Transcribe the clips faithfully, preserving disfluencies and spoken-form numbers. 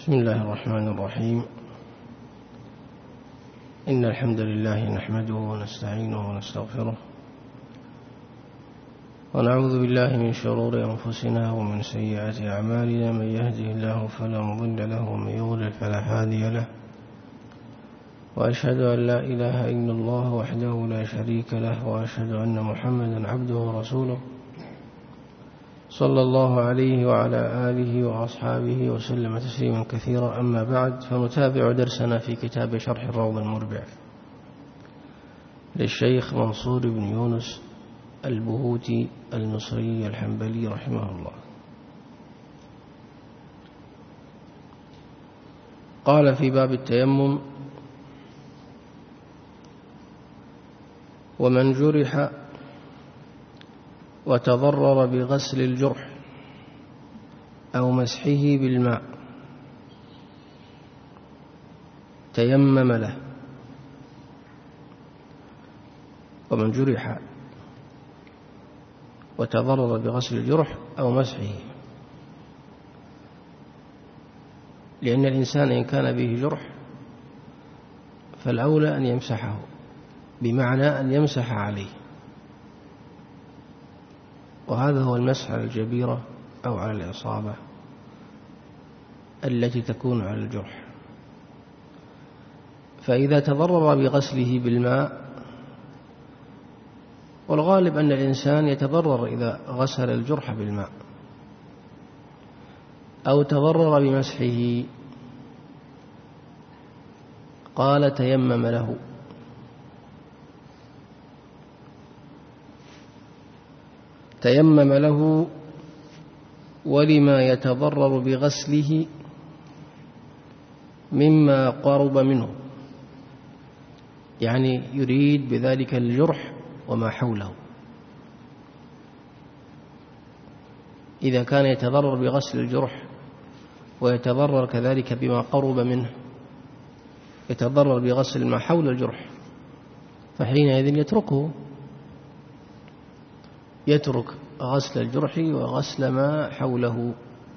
بسم الله الرحمن الرحيم. إن الحمد لله نحمده ونستعينه ونستغفره ونعوذ بالله من شرور أنفسنا ومن سيئات أعمالنا. من يهده الله فلا مضل له ومن يضلل فلا هادي له، وأشهد أن لا إله إلا الله وحده لا شريك له، وأشهد أن محمدا عبده ورسوله صلى الله عليه وعلى آله وأصحابه وسلم تسليما كثيرا. أما بعد، فنتابع درسنا في كتاب شرح الروض المربع للشيخ منصور بن يونس البهوتي المصري الحنبلي رحمه الله. قال في باب التيمم: ومن جرح وتضرر بغسل الجرح أو مسحه بالماء تيمم له. ومن جرح وتضرر بغسل الجرح أو مسحه، لأن الإنسان إن كان به جرح فالأولى أن يمسحه، بمعنى أن يمسح عليه، وهذا هو المسح على الجبيرة أو على الإصابة التي تكون على الجرح. فإذا تضرر بغسله بالماء، والغالب أن الإنسان يتضرر إذا غسل الجرح بالماء، أو تضرر بمسحه، قال تيمم له. تيمم له ولما يتضرر بغسله مما قرب منه، يعني يريد بذلك الجرح وما حوله. إذا كان يتضرر بغسل الجرح ويتضرر كذلك بما قرب منه، يتضرر بغسل ما حول الجرح، فحينئذ يتركه، يترك غسل الجرح وغسل ما حوله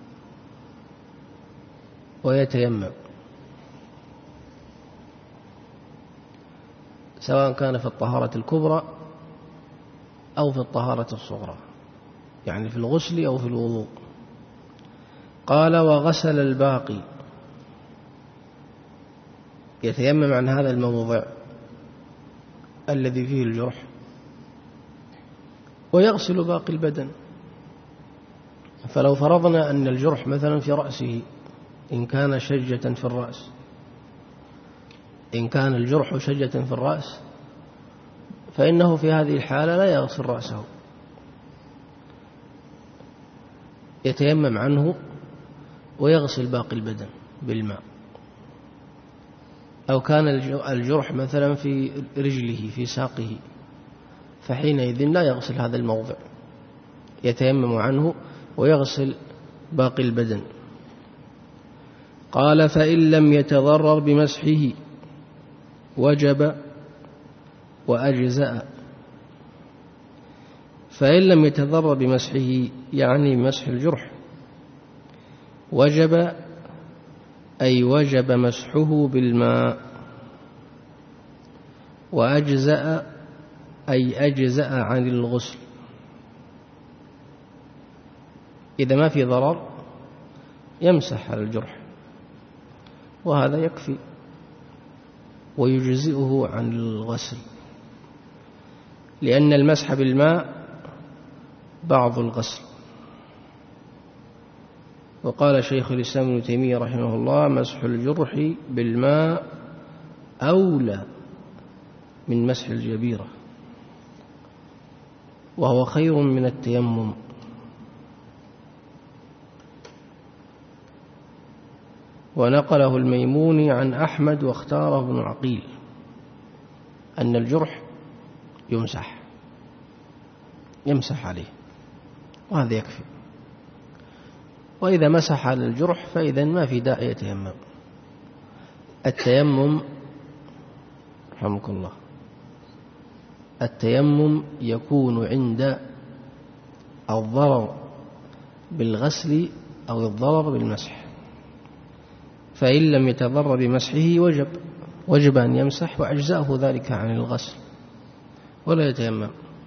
ويتيمم، سواء كان في الطهارة الكبرى أو في الطهارة الصغرى، يعني في الغسل أو في الوضوء. قال: وغسل الباقي، يتيمم عن هذا الموضع الذي فيه الجرح ويغسل باقي البدن. فلو فرضنا أن الجرح مثلا في رأسه، إن كان شجة في الرأس، إن كان الجرح شجة في الرأس، فإنه في هذه الحالة لا يغسل رأسه، يتيمم عنه ويغسل باقي البدن بالماء. أو كان الجرح مثلا في رجله في ساقه، فحينئذ لا يغسل هذا الموضع، يتيمم عنه ويغسل باقي البدن. قال: فإن لم يتضرر بمسحه وجب وأجزأ. فإن لم يتضرر بمسحه يعني مسح الجرح، وجب أي وجب مسحه بالماء، وأجزأ أي أجزأ عن الغسل. إذا ما في ضرر يمسح على الجرح، وهذا يكفي ويجزئه عن الغسل، لأن المسح بالماء بعض الغسل. وقال شيخ الإسلام ابن تيمية رحمه الله: مسح الجرح بالماء أولى من مسح الجبيرة، وهو خير من التيمم. ونقله الميموني عن أحمد واختاره ابن عقيل أن الجرح يمسح يمسح عليه، وهذا يكفي. وإذا مسح على الجرح فإذا ما في داعي يتيمم. التيمم رحمك الله التيمم يكون عند الضرر بالغسل أو الضرر بالمسح. فإن لم يتضرر بمسحه وجب وجب أن يمسح وأجزأه ذلك عن الغسل ولا يتيمم.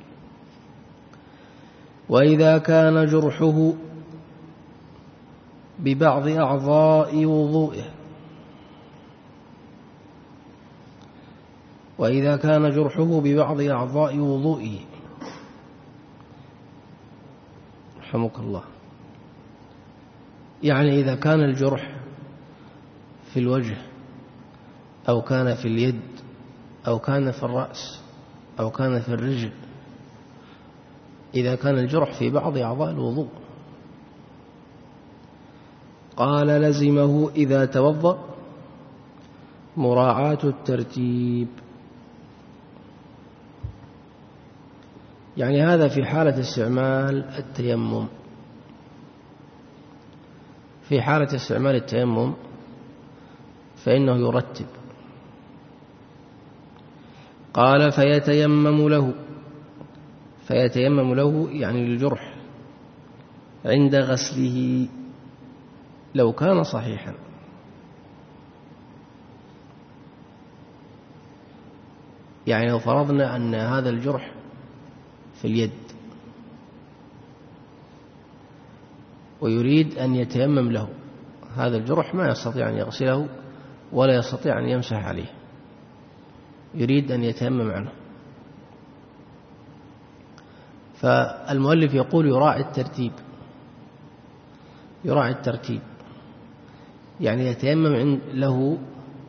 وإذا كان جرحه ببعض أعضاء وضوئه وإذا كان جرحه ببعض أعضاء وضوئه رحمك الله، يعني إذا كان الجرح في الوجه أو كان في اليد أو كان في الرأس أو كان في الرجل، إذا كان الجرح في بعض أعضاء الوضوء، قال لزمه إذا توضأ مراعاة الترتيب. يعني هذا في حالة استعمال التيمم. في حالة استعمال التيمم فإنه يرتب. قال فيتيمم له فيتيمم له يعني للجرح عند غسله لو كان صحيحا. يعني لو فرضنا أن هذا الجرح في اليد ويريد أن يتيمم له، هذا الجرح ما يستطيع أن يغسله ولا يستطيع أن يمسح عليه، يريد أن يتيمم عنه، فالمؤلف يقول يراعي الترتيب يراعي الترتيب يعني يتيمم له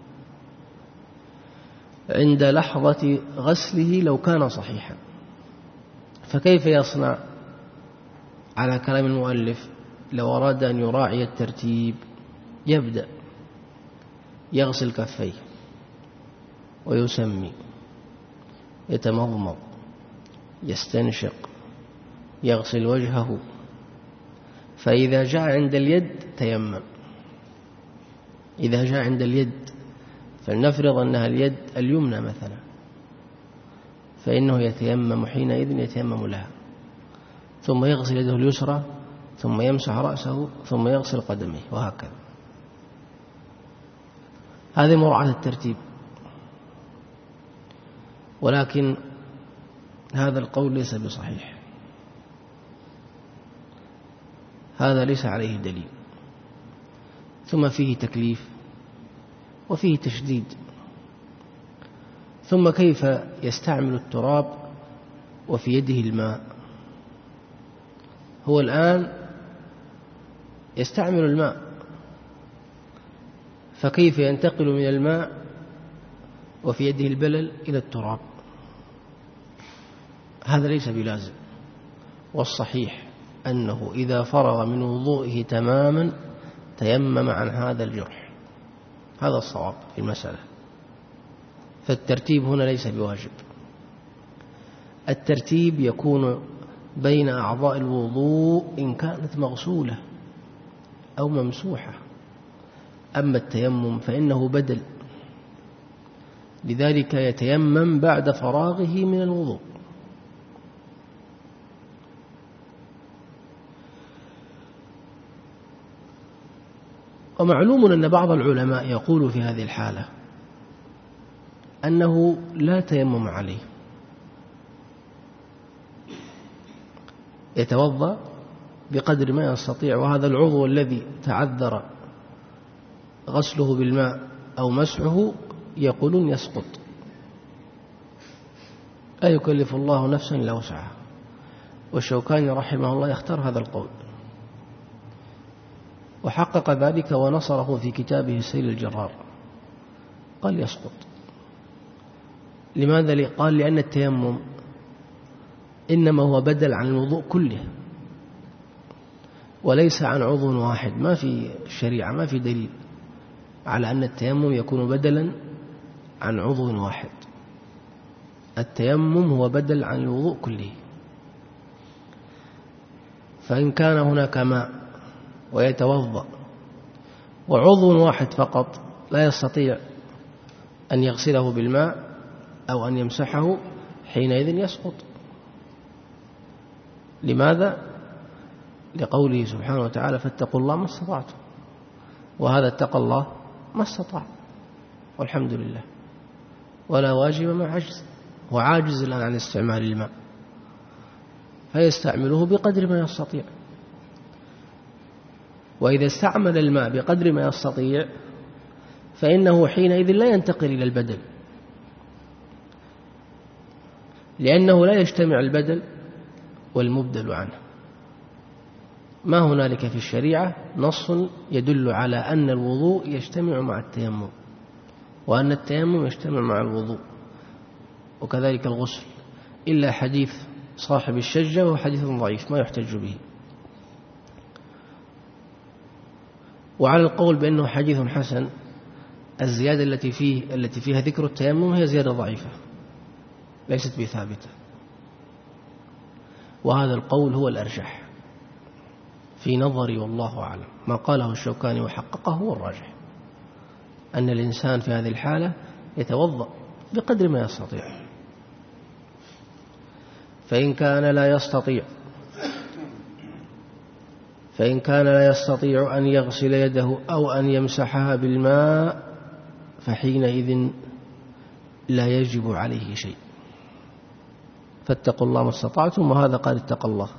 عند لحظة غسله لو كان صحيحا. فكيف يصنع على كلام المؤلف لو أراد أن يراعي الترتيب؟ يبدأ يغسل كفيه ويسمي، يتمضمض، يستنشق، يغسل وجهه، فإذا جاء عند اليد تيمم. إذا جاء عند اليد فلنفرض أنها اليد اليمنى مثلا، فإنه يتيمم حينئذ يتيمم لها، ثم يغسل يده اليسرى، ثم يمسح رأسه، ثم يغسل قدميه، وهكذا. هذه مراعاة الترتيب. ولكن هذا القول ليس بصحيح، هذا ليس عليه دليل، ثم فيه تكليف وفيه تشديد. ثم كيف يستعمل التراب وفي يده الماء؟ هو الآن يستعمل الماء، فكيف ينتقل من الماء وفي يده البلل إلى التراب؟ هذا ليس بلازم. والصحيح أنه إذا فرغ من وضوئه تماما تيمم عن هذا الجرح، هذا الصواب في المسألة. فالترتيب هنا ليس بواجب. الترتيب يكون بين أعضاء الوضوء إن كانت مغسولة أو ممسوحة. أما التيمم فإنه بدل، لذلك يتيمم بعد فراغه من الوضوء. ومعلوم أن بعض العلماء يقول في هذه الحالة أنه لا تيمم عليه، يتوضأ بقدر ما يستطيع، وهذا العضو الذي تعذر غسله بالماء أو مسحه يقولون يسقط، لا يكلف الله نفسا إلا وسعها. والشوكاني رحمه الله يختار هذا القول، وحقق ذلك ونصره في كتابه سيل الجرار، قال يسقط. لماذا؟ قال لأن التيمم إنما هو بدل عن الوضوء كله وليس عن عضو واحد. ما في الشريعة ما في دليل على أن التيمم يكون بدلا عن عضو واحد. التيمم هو بدل عن الوضوء كله. فإن كان هناك ماء ويتوضأ وعضو واحد فقط لا يستطيع أن يغسله بالماء أو أن يمسحه، حينئذ يسقط. لماذا؟ لقوله سبحانه وتعالى فاتقوا الله ما استطعتم، وهذا اتقى الله ما استطاع والحمد لله، ولا واجب مع عجز، وعاجز الآن عن استعمال الماء فيستعمله بقدر ما يستطيع. وإذا استعمل الماء بقدر ما يستطيع فإنه حينئذ لا ينتقل إلى البدل، لأنه لا يجتمع البدل والمبدل عنه. ما هنالك في الشريعة نص يدل على أن الوضوء يجتمع مع التيمم، وأن التيمم يجتمع مع الوضوء، وكذلك الغسل، إلا حديث صاحب الشجة وهو حديث ضعيف ما يحتج به. وعلى القول بأنه حديث حسن، الزيادة التي فيه التي فيها ذكر التيمم هي زيادة ضعيفة ليست بثابتة، وهذا القول هو الأرجح في نظري والله أعلم. ما قاله الشوكاني وحققه هو الراجح، أن الإنسان في هذه الحالة يتوضأ بقدر ما يستطيع، فإن كان لا يستطيع فإن كان لا يستطيع أن يغسل يده أو أن يمسحها بالماء فحينئذ لا يجب عليه شيء. فاتقوا الله ما استطعتم، وهذا قال اتقى الله.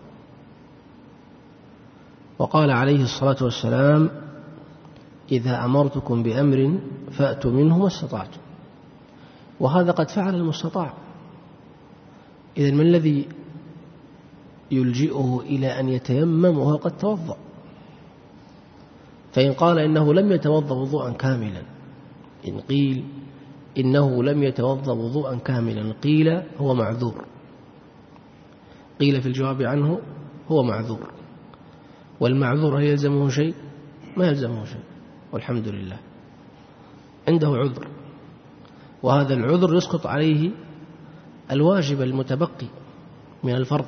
وقال عليه الصلاة والسلام: إذا أمرتكم بأمر فأتوا منه ما استطعتم، وهذا قد فعل المستطاع. إذن من الذي يلجئه إلى أن يتيمم وهو قد توضأ؟ فإن قال إنه لم يتوضأ وضوءا كاملا، إن قيل إنه لم يتوضأ وضوءا كاملا قيل هو معذور، قيل في الجواب عنه هو معذور. والمعذور هل يلزمه شيء؟ ما يلزمه شيء والحمد لله، عنده عذر، وهذا العذر يسقط عليه الواجب المتبقي من الفرض،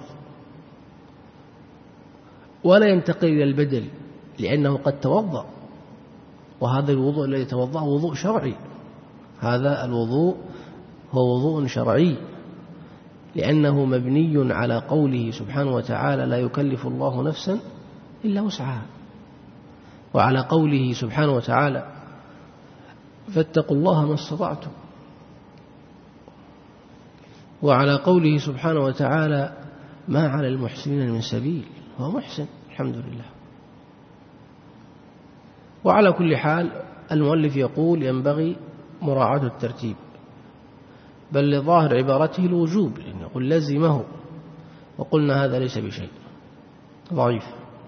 ولا ينتقل إلى البدل، لأنه قد توضأ، وهذا الوضوء الذي توضأه وضوء شرعي، هذا الوضوء هو وضوء شرعي، لأنه مبني على قوله سبحانه وتعالى: لا يكلف الله نفسا إلا وسعها، وعلى قوله سبحانه وتعالى: فاتقوا الله ما استطعتم، وعلى قوله سبحانه وتعالى: ما على المحسنين من سبيل، هو محسن الحمد لله. وعلى كل حال المؤلف يقول: ينبغي مراعاة الترتيب، بل لظاهر عبارته الوجوب، لأن يقول لزمه، وقلنا هذا ليس بشيء، ضعيف،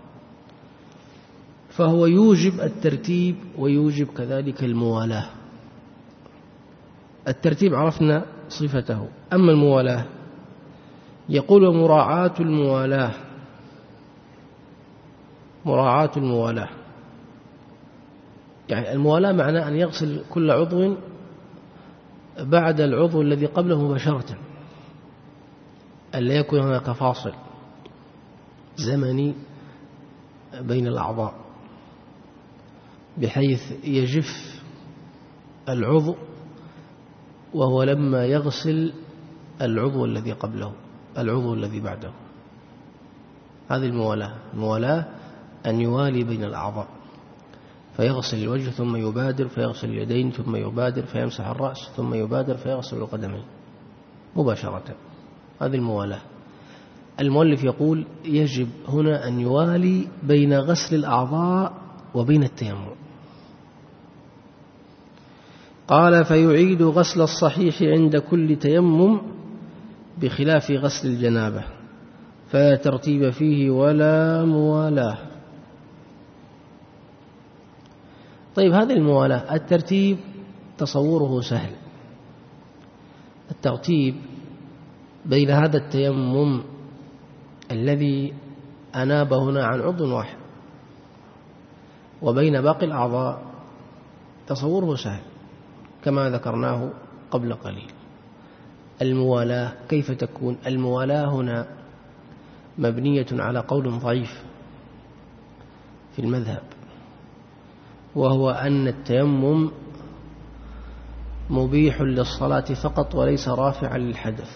فهو يوجب الترتيب ويوجب كذلك الموالاة. الترتيب عرفنا صفته، أما الموالاة يقول: ومراعاة الموالاة، مراعاة الموالاة يعني الموالاة معناه أن يغسل كل عضو بعد العضو الذي قبله مباشرة، ألا يكون هناك فاصل زمني بين الأعضاء بحيث يجف العضو وهو لما يغسل العضو الذي قبله العضو الذي بعده. هذه الموالاة. الموالاة أن يوالي بين الأعضاء، فيغسل الوجه ثم يبادر فيغسل اليدين ثم يبادر فيمسح الرأس ثم يبادر فيغسل القدمين مباشرة. هذه الموالاة. المؤلف يقول: يجب هنا أن يوالي بين غسل الأعضاء وبين التيمم. قال: فيعيد غسل الصحيح عند كل تيمم بخلاف غسل الجنابة، فلا ترتيب فيه ولا موالاة. طيب، هذه الموالاة الترتيب تصوره سهل، الترتيب بين هذا التيمم الذي أناب هنا عن عضو واحد وبين باقي الأعضاء تصوره سهل كما ذكرناه قبل قليل. الموالاة كيف تكون؟ الموالاة هنا مبنية على قول ضعيف في المذهب، وهو أن التيمم مبيح للصلاة فقط وليس رافعا للحدث.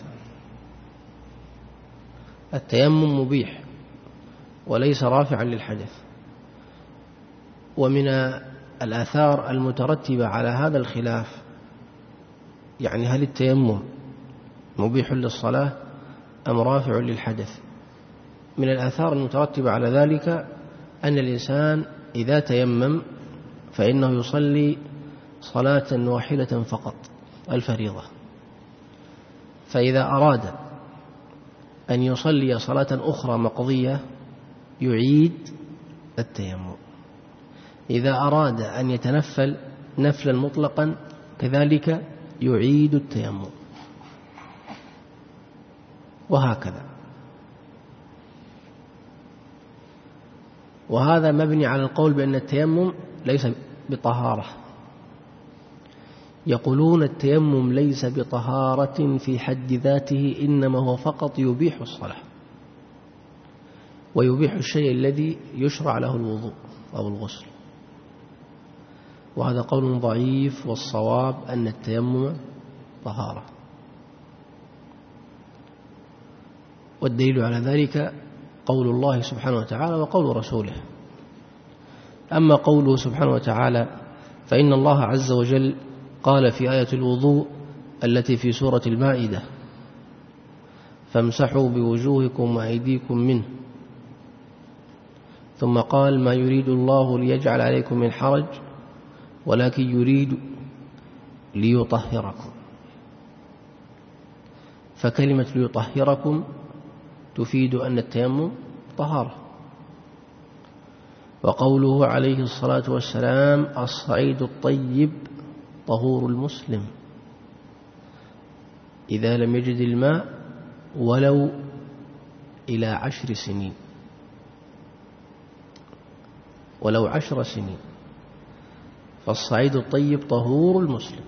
التيمم مبيح وليس رافعا للحدث. ومن الآثار المترتبة على هذا الخلاف، يعني هل التيمم مبيح للصلاة أم رافع للحدث؟ من الآثار المترتبة على ذلك أن الإنسان إذا تيمم فإنه يصلي صلاة واحدة فقط، الفريضة. فإذا أراد أن يصلي صلاة أخرى مقضية يعيد التيمم. إذا أراد أن يتنفل نفلا مطلقا كذلك يعيد التيمم، وهكذا. وهذا مبني على القول بأن التيمم ليس بطهارة. يقولون التيمم ليس بطهارة في حد ذاته، إنما هو فقط يبيح الصلاة ويبيح الشيء الذي يشرع له الوضوء أو الغسل. وهذا قول ضعيف، والصواب أن التيمم طهارة. والدليل على ذلك قول الله سبحانه وتعالى وقول رسوله. أما قوله سبحانه وتعالى فإن الله عز وجل قال في آية الوضوء التي في سورة المائدة فامسحوا بوجوهكم وأيديكم منه، ثم قال ما يريد الله ليجعل عليكم من حرج ولكن يريد ليطهركم. فكلمة ليطهركم تفيد أن التيمم طهارة. وقوله عليه الصلاة والسلام الصعيد الطيب طهور المسلم إذا لم يجد الماء ولو إلى عشر سنين، ولو عشر سنين، فالصعيد الطيب طهور المسلم.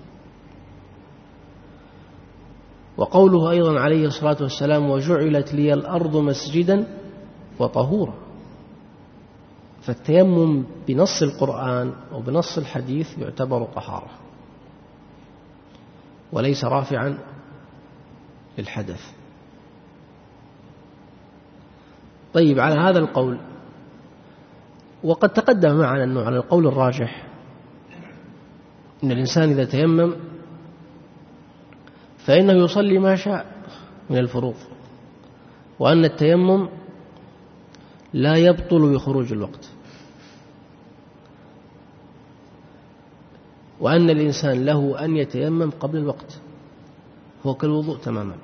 وقوله أيضا عليه الصلاة والسلام وجعلت لي الأرض مسجدا وطهورا. فالتيمم بنص القرآن وبنص الحديث يعتبر طهارة وليس رافعا للحدث. طيب، على هذا القول، وقد تقدم معنا أنه على القول الراجح أن الإنسان إذا تيمم فإنه يصلي ما شاء من الفروض، وأن التيمم لا يبطل بخروج الوقت، وأن الإنسان له أن يتيمم قبل الوقت، هو كالوضوء تماما.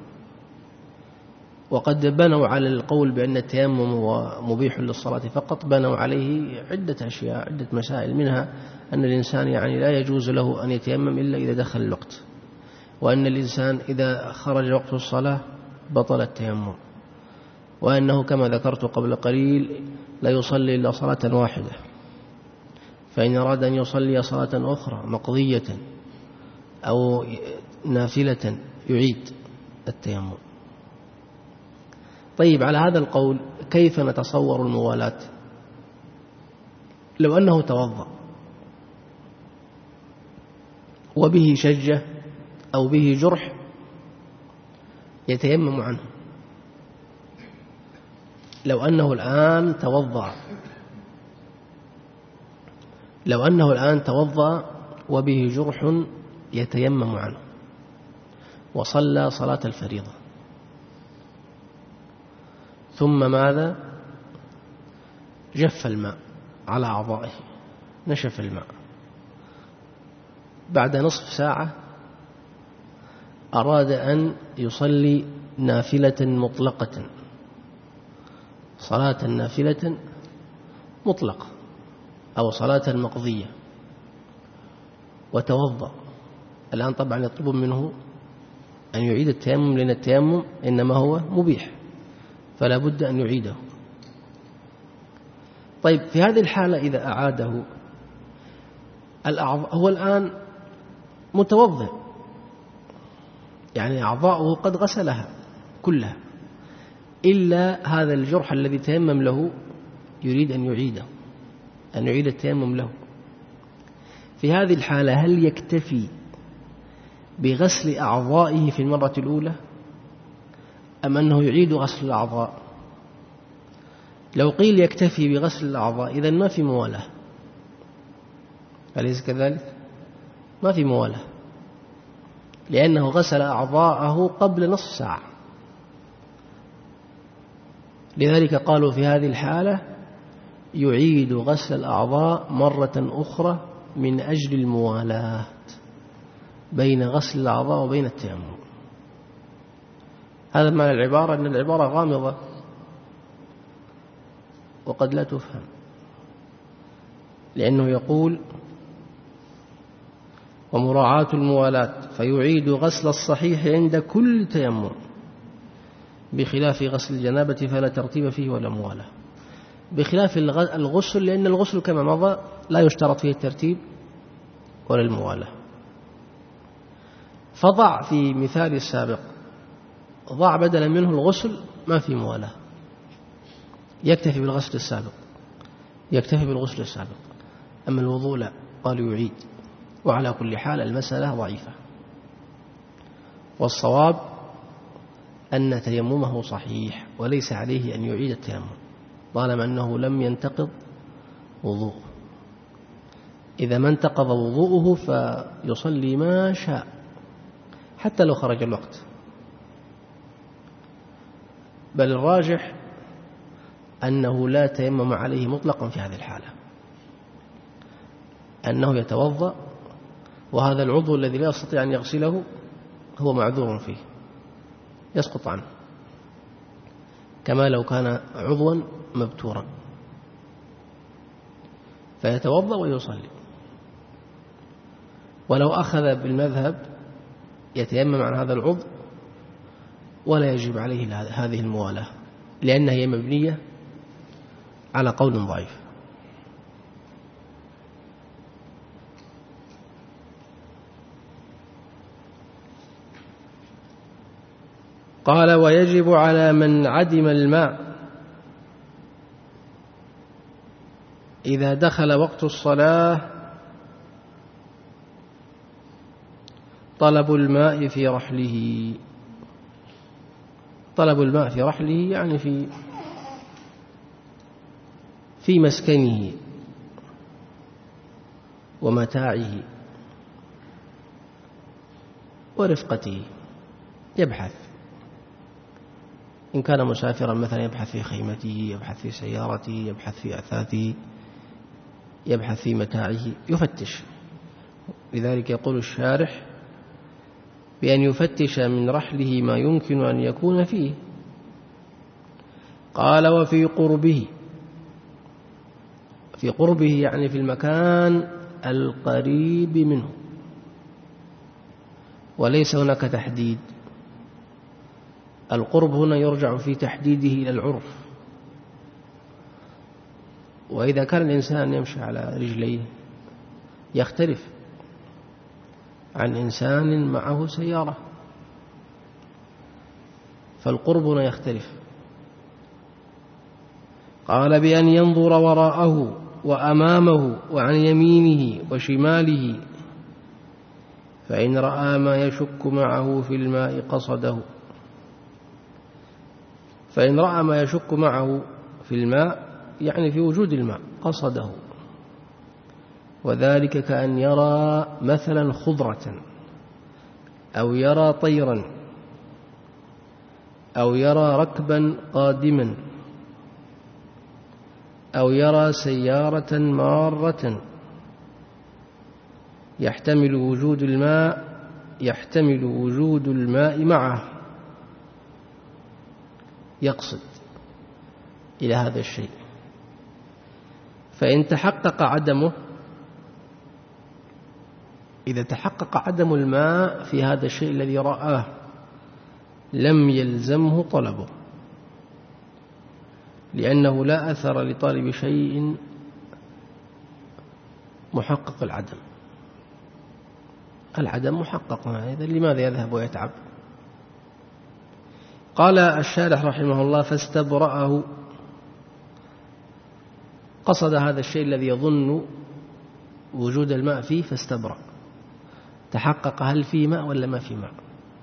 وقد بنوا على القول بأن التيمم هو مبيح للصلاة فقط بنوا عليه عدة أشياء، عدة مسائل، منها أن الإنسان يعني لا يجوز له أن يتيمم إلا إذا دخل الوقت، وأن الإنسان إذا خرج وقت الصلاة بطل التيمم، وأنه كما ذكرت قبل قليل لا يصلي إلا صلاة واحدة، فإن أراد أن يصلي صلاة أخرى مقضية أو نافلة يعيد التيمم. طيب، على هذا القول كيف نتصور الموالاة؟ لو أنه توضأ وبه شجة أو به جرح يتيمم عنه، لو أنه الآن توضأ لو أنه الآن توضأ وبه جرح يتيمم عنه وصلى صلاة الفريضة، ثم ماذا؟ جف الماء على أعضائه، نشف الماء، بعد نصف ساعة أراد أن يصلي نافلة مطلقة، صلاة نافلة مطلقة أو صلاة مقضية، وتوضأ. الآن طبعا يطلب منه أن يعيد التيمم، لأن التيمم إنما هو مبيح فلا بد أن يعيده. طيب، في هذه الحالة إذا أعاده الأعضاء، هو الآن متوضئ، يعني أعضاؤه قد غسلها كلها، إلا هذا الجرح الذي تيمم له يريد أن يعيده، أن يعيد التيمم له. في هذه الحالة هل يكتفي بغسل أعضائه في المرة الأولى أم أنه يعيد غسل الأعضاء؟ لو قيل يكتفي بغسل الأعضاء إذن ما في موالاة، أليس كذلك؟ ما في موالاة، لأنه غسل أعضاءه قبل نصف ساعة. لذلك قالوا في هذه الحالة يعيد غسل الأعضاء مرة أخرى من أجل الموالاة بين غسل الأعضاء وبين التيمم. هذا معنى العبارة، أن العبارة غامضة وقد لا تفهم، لأنه يقول ومراعاة الموالاة فيعيد غسل الصحيح عند كل تيمم بخلاف غسل الجنابة فلا ترتيب فيه ولا موالاة. بخلاف الغسل، لأن الغسل كما مضى لا يشترط فيه الترتيب ولا الموالاة. فضع في مثال السابق، ضع بدلا منه الغسل ما في موالاة، يكتفي بالغسل السابق، يكتفي بالغسل السابق. أما الوضوء لا، قالوا يعيد. وعلى كل حال المسألة ضعيفة، والصواب أن تيممه صحيح وليس عليه أن يعيد التيمم طالما أنه لم ينتقض وضوءه. إذا ما انتقض وضوءه فيصلي ما شاء حتى لو خرج الوقت. بل الراجح أنه لا تيمم عليه مطلقا في هذه الحالة، أنه يتوضأ وهذا العضو الذي لا يستطيع أن يغسله هو معذور فيه، يسقط عنه كما لو كان عضوا مبتورا، فيتوضأ ويصلي. ولو أخذ بالمذهب يتيمم عن هذا العضو ولا يجب عليه هذه الموالاة، لأنها هي مبنية على قول ضعيف. قال ويجب على من عدم الماء إذا دخل وقت الصلاة طلب الماء في رحله. طلب الماء في رحله يعني في في مسكنه ومتاعه ورفقته، يبحث إن كان مسافرا مثلا يبحث في خيمته، يبحث في سيارته، يبحث في أثاثه، يبحث في متاعه، يفتش. لذلك يقول الشارح بأن يفتش من رحله ما يمكن أن يكون فيه. قال وفي قربه، في قربه يعني في المكان القريب منه، وليس هناك تحديد. القرب هنا يرجع في تحديده إلى العرف، وإذا كان الإنسان يمشي على رجليه يختلف عن إنسان معه سيارة، فالقرب هنا يختلف. قال بأن ينظر وراءه وأمامه وعن يمينه وشماله، فإن رأى ما يشك معه في الماء قصده. فإن رأى ما يشك معه في الماء يعني في وجود الماء قصده، وذلك كأن يرى مثلا خضرة أو يرى طيرا أو يرى ركبا قادما أو يرى سيارة مارة يحتمل وجود الماء يحتمل وجود الماء معه، يقصد إلى هذا الشيء. فإن تحقق عدمه، إذا تحقق عدم الماء في هذا الشيء الذي رآه لم يلزمه طلبه، لأنه لا أثر لطالب شيء محقق العدم. العدم محقق، إذا لماذا يذهب ويتعب؟ قال الشارح رحمه الله فاستبرأه، قصد هذا الشيء الذي يظن وجود الماء فيه فاستبرأ، تحقق هل فيه ماء ولا ما فيه ماء.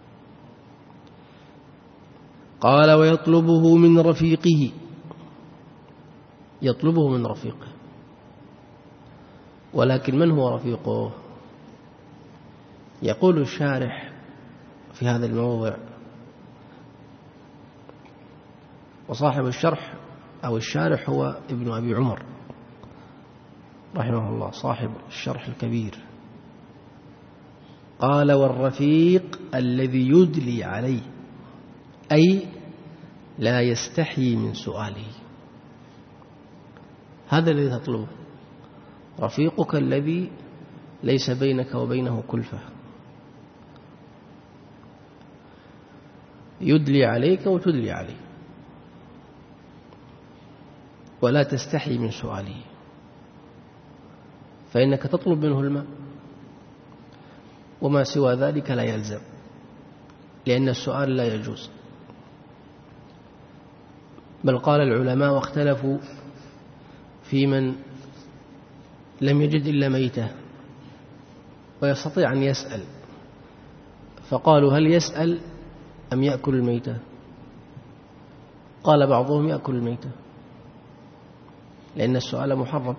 قال ويطلبه من رفيقه، يطلبه من رفيقه، ولكن من هو رفيقه؟ يقول الشارح في هذا الموضع، وصاحب الشرح أو الشارح هو ابن أبي عمر رحمه الله صاحب الشرح الكبير، قال: والرفيق الذي يدلي عليه، أي لا يستحي من سؤاله. هذا الذي تطلبه، رفيقك الذي ليس بينك وبينه كلفة، يدلي عليك وتدلي عليه، ولا تستحي من سؤاله، فإنك تطلب منه الماء، وما سوى ذلك لا يلزم، لأن السؤال لا يجوز. بل قال العلماء واختلفوا في من لم يجد إلا ميتة ويستطيع أن يسأل، فقالوا: هل يسأل أم يأكل الميتة؟ قال بعضهم: يأكل الميتة، لأن السؤال محرم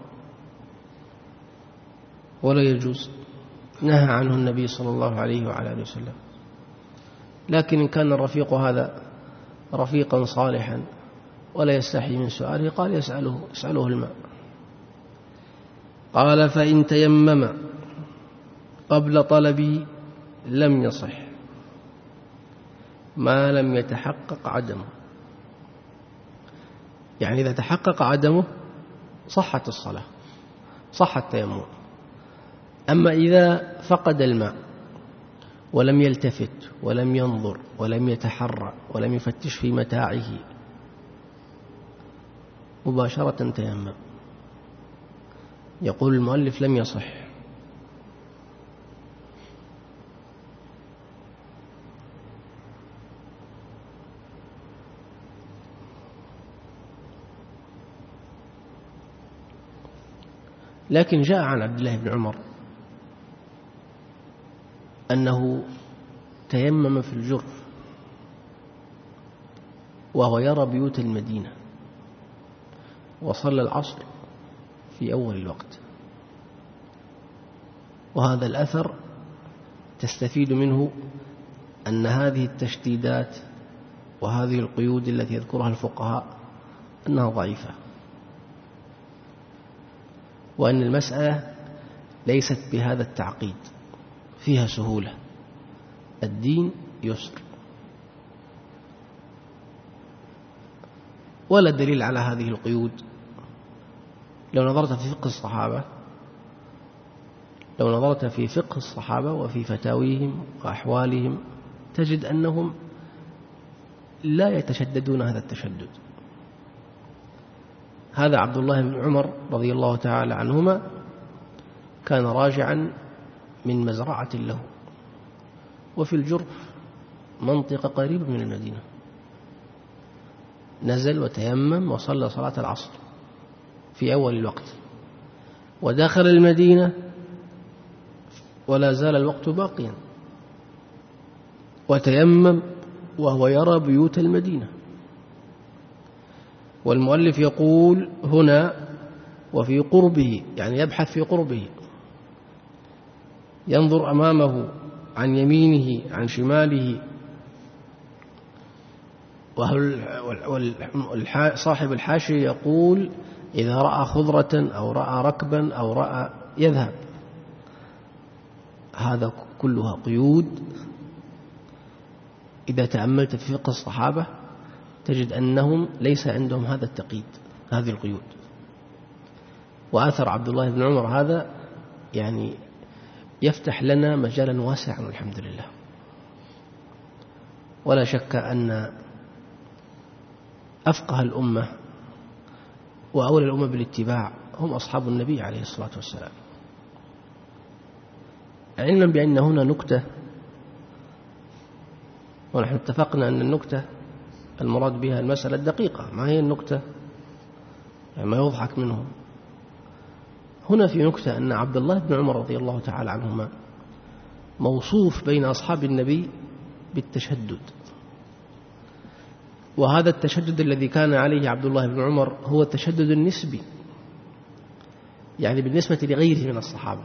ولا يجوز، نهى عنه النبي صلى الله عليه وعلى آله وسلم. لكن إن كان الرفيق هذا رفيقا صالحا ولا يستحي من سؤاله، قال: يسأله, يسأله الماء. قال: فإن تيمم قبل طلبي لم يصح ما لم يتحقق عدمه. يعني إذا تحقق عدمه صحت الصلاة، صح التيمم. أما إذا فقد الماء ولم يلتفت ولم ينظر ولم يتحرى ولم يفتش في متاعه، مباشرة تيمم. يقول المؤلف: لم يصح. لكن جاء عن عبد الله بن عمر أنه تيمم في الجرف وهو يرى بيوت المدينة، وصلى العصر في أول الوقت. وهذا الأثر تستفيد منه أن هذه التشديدات وهذه القيود التي يذكرها الفقهاء أنها ضعيفة، وأن المسألة ليست بهذا التعقيد، فيها سهولة، الدين يسر. ولا دليل على هذه القيود. لو نظرت في فقه الصحابة لو نظرت في فقه الصحابة وفي فتاويهم وأحوالهم تجد أنهم لا يتشددون هذا التشدد. هذا عبد الله بن عمر رضي الله تعالى عنهما كان راجعا من مزرعة له، وفي الجرف منطقة قريبة من المدينة، نزل وتيمم وصلى صلاة العصر في أول الوقت، ودخل المدينة ولا زال الوقت باقيا، وتيمم وهو يرى بيوت المدينة. والمؤلف يقول هنا: وفي قربه، يعني يبحث في قربه، ينظر أمامه عن يمينه عن شماله. وصاحب الحاشية يقول: إذا رأى خضرة أو رأى ركبا أو رأى يذهب. هذا كلها قيود إذا تأملت في فقه الصحابة تجد أنهم ليس عندهم هذا التقييد، هذه القيود. وآثر عبد الله بن عمر هذا يعني يفتح لنا مجالا واسعا والحمد لله. ولا شك أن أفقه الأمة وأولى الأمة بالاتباع هم أصحاب النبي عليه الصلاة والسلام، علما بأن هنا نكتة، ونحن اتفقنا أن النكتة المراد بها المسألة الدقيقة، ما هي النكتة يعني ما يضحك منه. هنا في نكتة أن عبد الله بن عمر رضي الله تعالى عنهما موصوف بين أصحاب النبي بالتشدد، وهذا التشدد الذي كان عليه عبد الله بن عمر هو التشدد النسبي، يعني بالنسبة لغيره من الصحابة.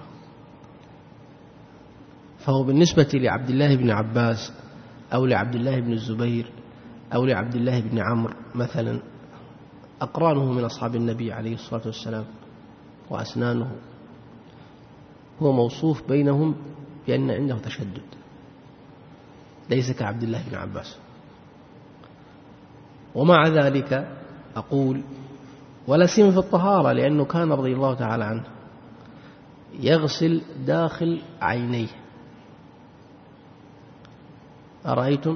فهو بالنسبة لعبد الله بن عباس أو لعبد الله بن الزبير أو لعبد الله بن عمرو مثلا، أقرانه من أصحاب النبي عليه الصلاة والسلام وأسنانه، هو موصوف بينهم بأن عنده تشدد، ليس كعبد الله بن عباس. ومع ذلك أقول ولا سيما في الطهارة، لأنه كان رضي الله تعالى عنه يغسل داخل عينيه، أرأيتم؟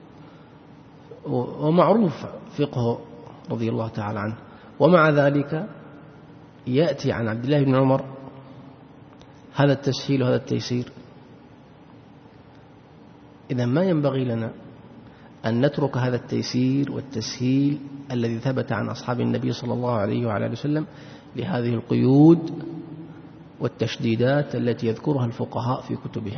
ومعروف فقه رضي الله تعالى عنه. ومع ذلك يأتي عن عبد الله بن عمر هذا التسهيل وهذا التيسير. إذن ما ينبغي لنا أن نترك هذا التيسير والتسهيل الذي ثبت عن أصحاب النبي صلى الله عليه وعلى آله وسلم لهذه القيود والتشديدات التي يذكرها الفقهاء في كتبهم.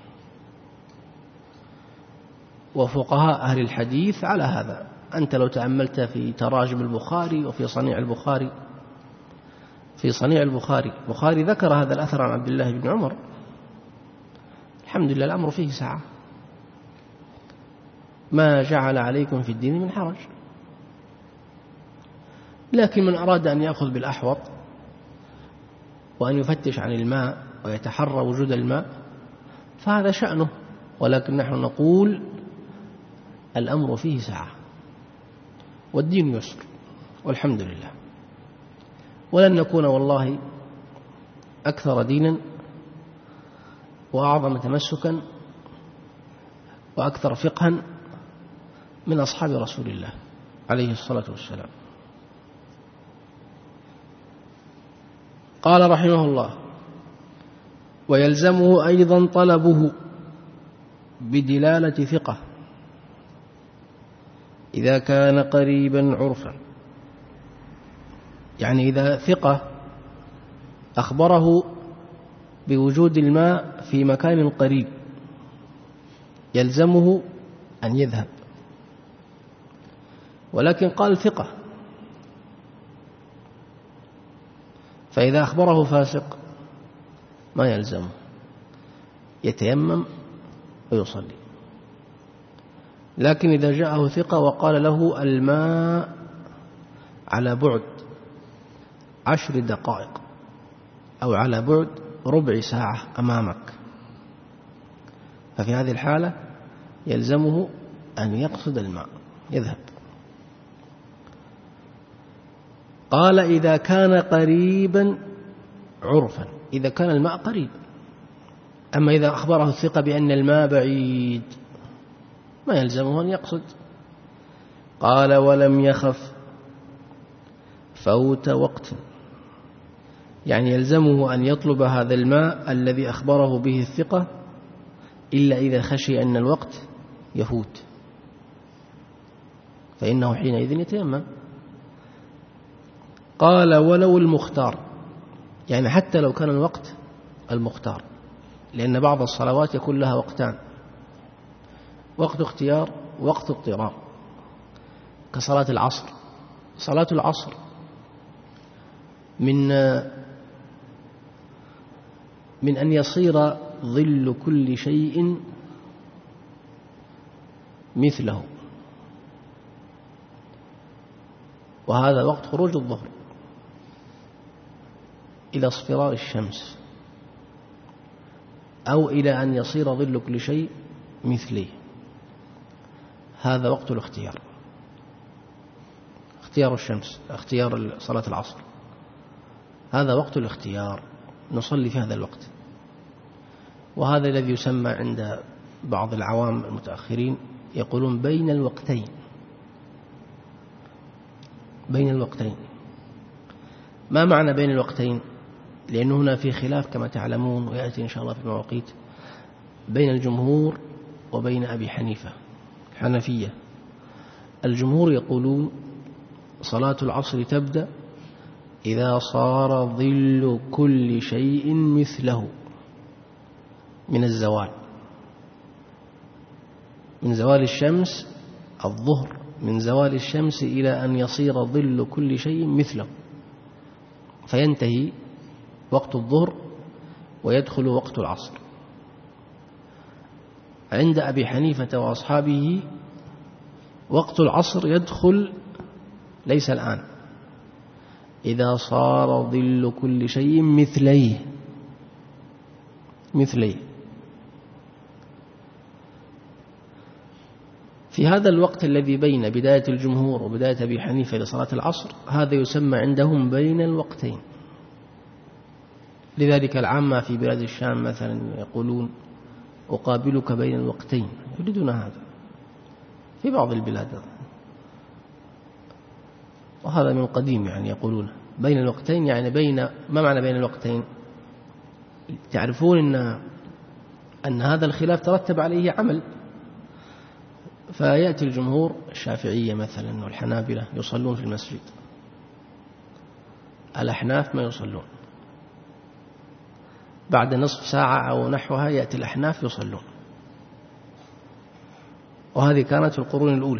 وفقهاء أهل الحديث على هذا. أنت لو تأملت في تراجم البخاري وفي صنيع البخاري، في صنيع البخاري البخاري ذكر هذا الأثر عن عبد الله بن عمر، الحمد لله الأمر فيه سعة، ما جعل عليكم في الدين من حرج. لكن من أراد أن يأخذ بالأحوط وأن يفتش عن الماء ويتحرى وجود الماء فهذا شأنه، ولكن نحن نقول الأمر فيه سعة والدين يسر والحمد لله. ولن نكون والله أكثر دينا وأعظم تمسكا وأكثر فقها من أصحاب رسول الله عليه الصلاة والسلام. قال رحمه الله: ويلزمه أيضا طلبه بدلالة ثقة إذا كان قريبا عرفا، يعني إذا ثقة أخبره بوجود الماء في مكان قريب يلزمه أن يذهب، ولكن قال ثقة، فإذا أخبره فاسق ما يلزمه، يتيمم ويصلي. لكن إذا جاءه ثقة وقال له الماء على بعد عشر دقائق أو على بعد ربع ساعة أمامك، ففي هذه الحالة يلزمه أن يقصد الماء يذهب. قال: إذا كان قريبا عرفا، إذا كان الماء قريب. أما إذا أخبره الثقة بأن الماء بعيد ما يلزمه أن يقصد. قال: ولم يخف فوت وقت، يعني يلزمه أن يطلب هذا الماء الذي أخبره به الثقة إلا إذا خشي أن الوقت يفوت، فإنه حينئذ يتيمم. قال: ولو المختار، يعني حتى لو كان الوقت المختار، لأن بعض الصلوات يكون لها وقتان، وقت اختيار وقت اضطرار، كصلاة العصر. صلاة العصر من من أن يصير ظل كل شيء مثله، وهذا وقت خروج الظهر إلى اصفرار الشمس، أو إلى أن يصير ظل كل شيء مثله، هذا وقت الاختيار، اختيار الشمس، اختيار صلاة العصر، هذا وقت الاختيار، نصلي في هذا الوقت. وهذا الذي يسمى عند بعض العوام المتأخرين يقولون بين الوقتين، بين الوقتين. ما معنى بين الوقتين؟ لأن هنا في خلاف كما تعلمون، ويأتي إن شاء الله في المواقيت، بين الجمهور وبين أبي حنيفة الحنفية. الجمهور يقولون صلاة العصر تبدأ إذا صار ظل كل شيء مثله من الزوال، من زوال الشمس الظهر، من زوال الشمس إلى أن يصير ظل كل شيء مثله، فينتهي وقت الظهر ويدخل وقت العصر. عند أبي حنيفة وأصحابه وقت العصر يدخل ليس الآن، إذا صار ظل كل شيء مثليه مثليه في هذا الوقت الذي بين بداية الجمهور وبداية أبي حنيفة لصلاة العصر، هذا يسمى عندهم بين الوقتين. لذلك العامة في بلاد الشام مثلا يقولون أقابلك بين الوقتين، يريدون هذا في بعض البلاد، وهذا من قديم يعني يقولون بين الوقتين، يعني بين، ما معنى بين الوقتين؟ تعرفون أن أن هذا الخلاف ترتب عليه عمل، فيأتي الجمهور الشافعية مثلا والحنابلة يصلون في المسجد، الأحناف ما يصلون، بعد نصف ساعة أو نحوها يأتي الأحناف يصلون. وهذه كانت في القرون الأولى،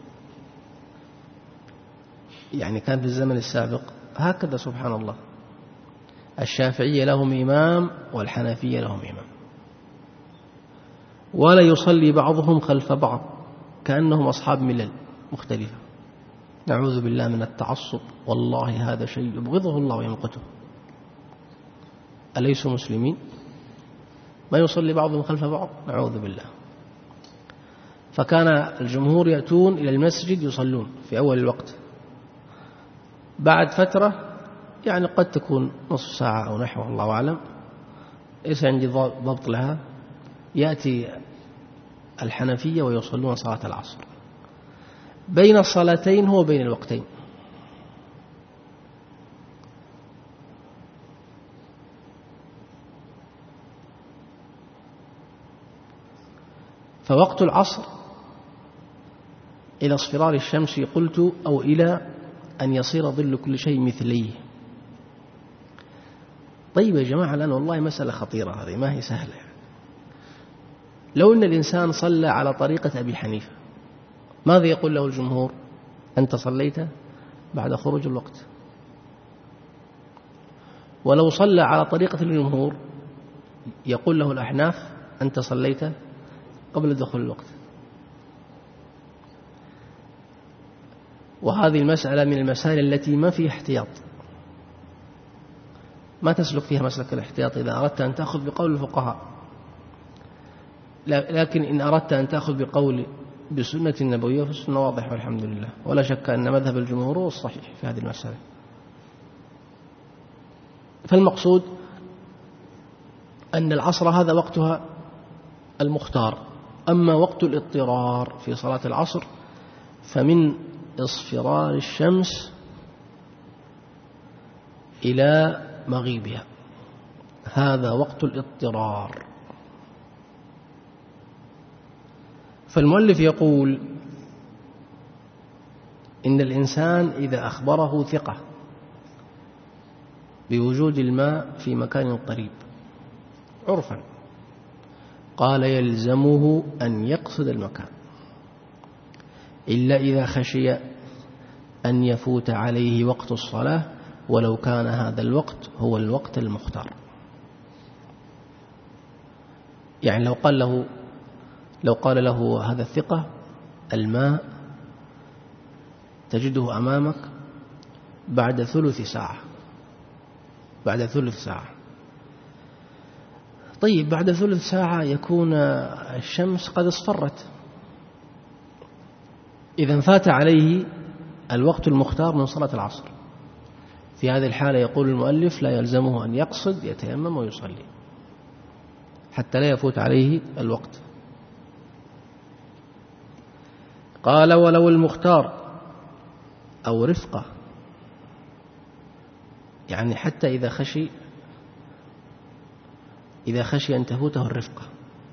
يعني كان في الزمن السابق هكذا سبحان الله، الشافعية لهم إمام والحنفية لهم إمام، ولا يصلي بعضهم خلف بعض كأنهم أصحاب ملل مختلفة. نعوذ بالله من التعصب، والله هذا شيء يبغضه الله ويمقته. أليسوا مسلمين؟ ما يصلي بعضهم خلف بعض، نعوذ بالله. فكان الجمهور يأتون إلى المسجد يصلون في أول الوقت، بعد فترة يعني قد تكون نصف ساعة أو نحو، الله أعلم، ليس عندي ضبط لها، يأتي الحنفية ويصلون صلاة العصر. بين الصلاتين هو بين الوقتين. فوقت العصر إلى اصفرار الشمس قلت، أو إلى أن يصير ظل كل شيء مثليه. طيب يا جماعة، الآن والله مسألة خطيرة هذه، ما هي سهلة. لو أن الإنسان صلى على طريقة أبي حنيفة، ماذا يقول له الجمهور؟ أنت صليت بعد خروج الوقت. ولو صلى على طريقة الجمهور يقول له الأحناف أنت صليت قبل دخول الوقت. وهذه المسألة من المسائل التي ما فيها احتياط، ما تسلك فيها مسلك الاحتياط إذا أردت أن تأخذ بقول الفقهاء. لكن إن أردت أن تأخذ بقول بسنة النبوية فالسنة واضحة والحمد لله، ولا شك أن مذهب الجمهور هو الصحيح في هذه المسألة. فالمقصود أن العصر هذا وقتها المختار. أما وقت الاضطرار في صلاة العصر فمن اصفرار الشمس إلى مغيبها، هذا وقت الاضطرار. فالمؤلف يقول إن الإنسان إذا أخبره ثقة بوجود الماء في مكان قريب عرفا، قال يلزمه أن يقصد المكان، إلا إذا خشي أن يفوت عليه وقت الصلاة ولو كان هذا الوقت هو الوقت المختار. يعني لو قال له لو قال له هذا الثقة الماء تجده أمامك بعد ثلث ساعة، بعد ثلث ساعة. طيب بعد ثلث ساعة يكون الشمس قد اصفرت، إذا فات عليه الوقت المختار من صلاة العصر. في هذه الحالة يقول المؤلف لا يلزمه أن يقصد، يتيمم ويصلي حتى لا يفوت عليه الوقت. قال ولو المختار أو رفقة، يعني حتى إذا خشي إذا خشي أن تفوته الرفقة،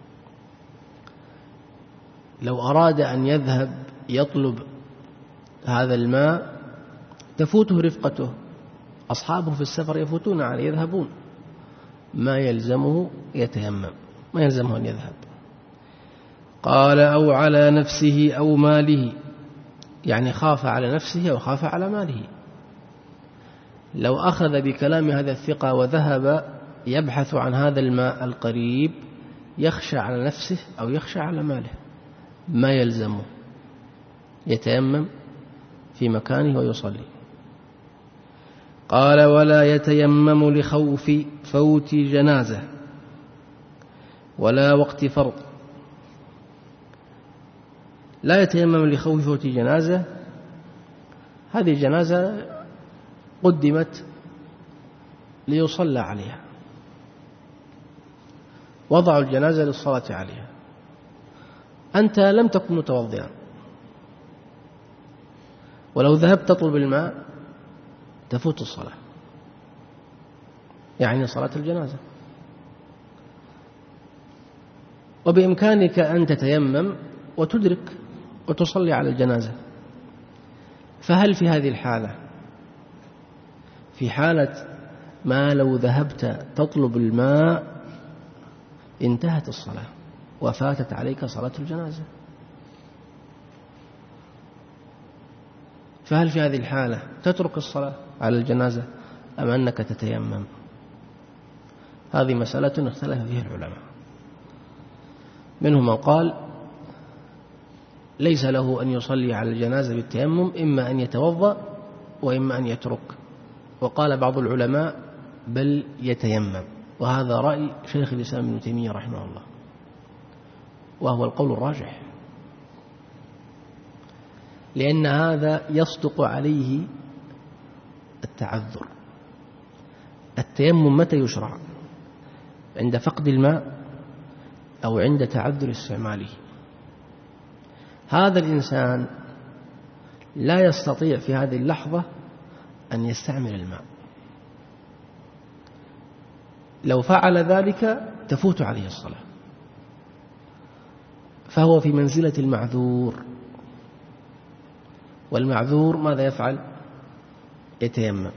لو أراد أن يذهب يطلب هذا الماء تفوته رفقته، أصحابه في السفر يفوتون عليه يذهبون، ما يلزمه يتيمم، ما يلزمه أن يذهب. قال أو على نفسه أو ماله، يعني خاف على نفسه أو خاف على ماله. لو أخذ بكلام هذا الثقة وذهب يبحث عن هذا الماء القريب يخشى على نفسه أو يخشى على ماله، ما يلزمه، يتيمم في مكانه ويصلي. قال ولا يتيمم لخوف فوت جنازة ولا وقت فرض. لا يتيمم لخوف فوت جنازة، هذه الجنازة قدمت ليصلى عليها، وضعوا الجنازة للصلاة عليها، أنت لم تكن متوضئا، ولو ذهبت تطلب الماء تفوت الصلاة، يعني صلاة الجنازة، وبإمكانك أن تتيمم وتدرك وتصلي على الجنازة. فهل في هذه الحالة، في حالة ما لو ذهبت تطلب الماء انتهت الصلاة وفاتت عليك صلاة الجنازة، فهل في هذه الحالة تترك الصلاة على الجنازة أم أنك تتيمم؟ هذه مسألة اختلف فيها العلماء، منهم من قال ليس له أن يصلي على الجنازة بالتيمم، إما أن يتوضأ وإما أن يترك، وقال بعض العلماء بل يتيمم، وهذا رأي شيخ الإسلام ابن تيمية رحمه الله، وهو القول الراجح، لأن هذا يصدق عليه التعذر. التيمم متى يشرع؟ عند فقد الماء أو عند تعذر استعماله. هذا الإنسان لا يستطيع في هذه اللحظة أن يستعمل الماء، لو فعل ذلك تفوت عليه الصلاة، فهو في منزلة المعذور، والمعذور ماذا يفعل؟ يتيمم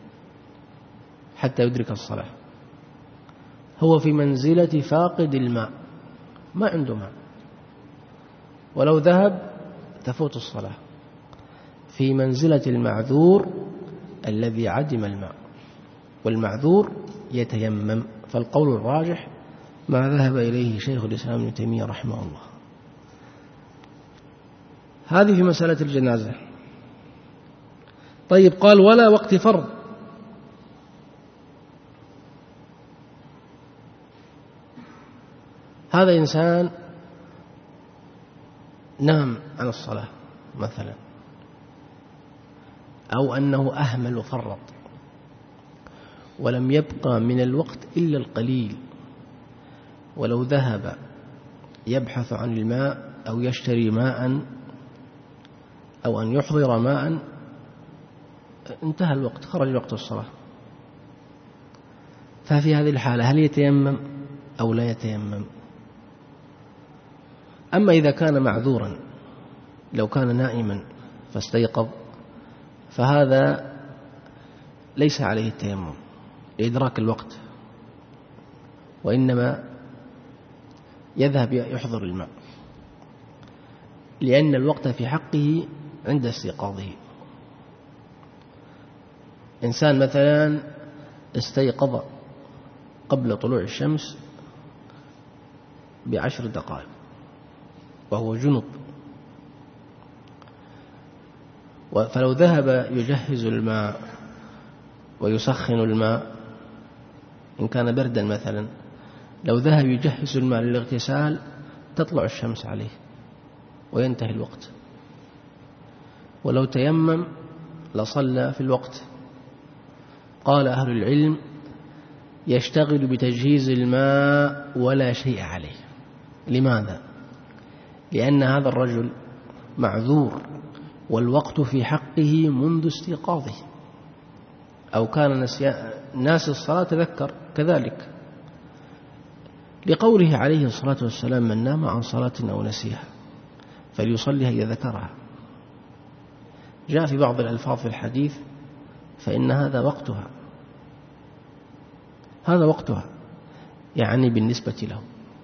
حتى يدرك الصلاة. هو في منزلة فاقد الماء، ما عنده ماء، ولو ذهب تفوت الصلاة، في منزلة المعذور الذي عدم الماء، والمعذور يتيمم. فالقول الراجح ما ذهب إليه شيخ الإسلام ابن تيمية رحمه الله. هذه في مسألة الجنازة. طيب، قال ولا وقت فرض. هذا إنسان نام عن الصلاة مثلا، أو أنه أهمل وفرط ولم يبقى من الوقت إلا القليل، ولو ذهب يبحث عن الماء أو يشتري ماء أو أن يحضر ماء انتهى الوقت، خرج وقت الصلاة. ففي هذه الحالة هل يتيمم أو لا يتيمم؟ أما إذا كان معذورا، لو كان نائما فاستيقظ، فهذا ليس عليه التيمم لإدراك الوقت، وإنما يذهب يحضر الماء، لأن الوقت في حقه عند استيقاظه. إنسان مثلا استيقظ قبل طلوع الشمس بعشر دقائق وهو جنب، فلو ذهب يجهز الماء ويسخن الماء إن كان بردا مثلا، لو ذهب يجهز الماء للاغتسال تطلع الشمس عليه وينتهي الوقت، ولو تيمم لصلى في الوقت. قال أهل العلم يشتغل بتجهيز الماء ولا شيء عليه. لماذا؟ لأن هذا الرجل معذور والوقت في حقه منذ استيقاظه، أو كان ناس الصلاة تذكر كذلك، لقوله عليه الصلاة والسلام من نام عن صلاة أو نسيها فليصليها إذا ذكرها. جاء في بعض الألفاظ في الحديث فإن هذا وقتها، هذا وقتها يعني بالنسبة له،